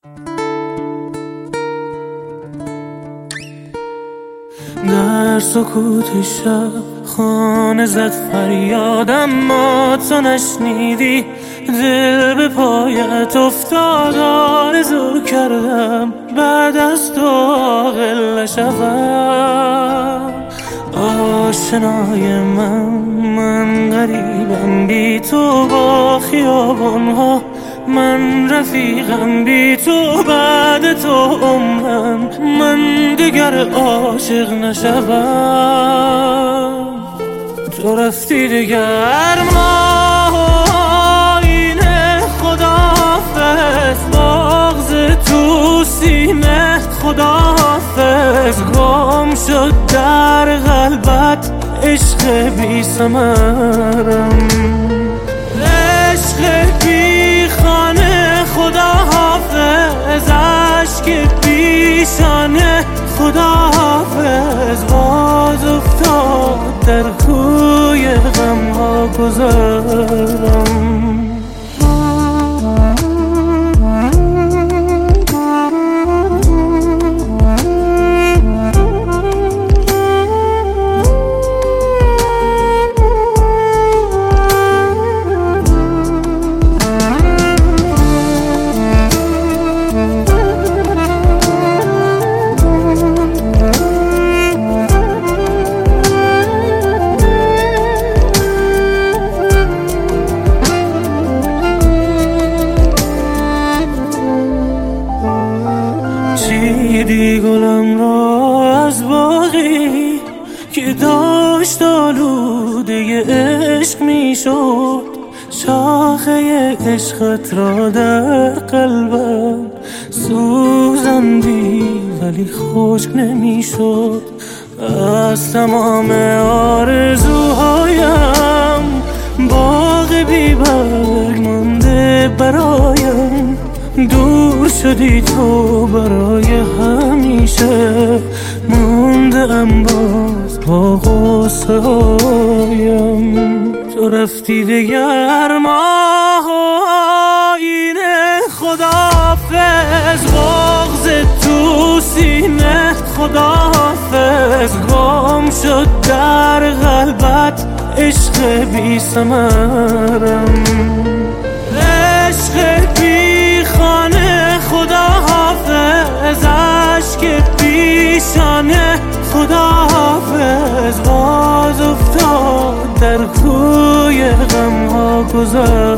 در سکوت شب خانه زد فریادم، ما تو نشنیدی. دل به پایت افتاد، آرزو کردم بعد از تو عاقل نشوم. آشنای من غریبم بی تو با خیابانها، من رفیقم بی تو بعد تو عمرم، من دیگر عاشق نشوم. تو رفتی دیگر ماهینه، خداحافظ بغض تو سینه، خداحافظ گم شد در قلبت عشق بی ثمرم، عشق بی خانه، خداحافظ عشق پیشانه، خداحافظ باز افتاد در کوی غمها گذرم. چیدی گلم را از باغی که داشت آلوده عشق می شد، شاخه عشقت را در قلبم سوزندی ولی خشک نمی شد. از تمام آرزوهایم باغ بی برگ مانده برایم، دور شدی تو برای همیشه، مونده ام باز با غصه هایم. تو رفتی دیگر ماه آینه، خداحافظ بغض تو سینه، خداحافظ گم شد در قلبت عشق بی ثمرم، عشق بی خانه، خداحافظ عشق پیشانه، خداحافظ باز افتاد در کوی غمها گذر.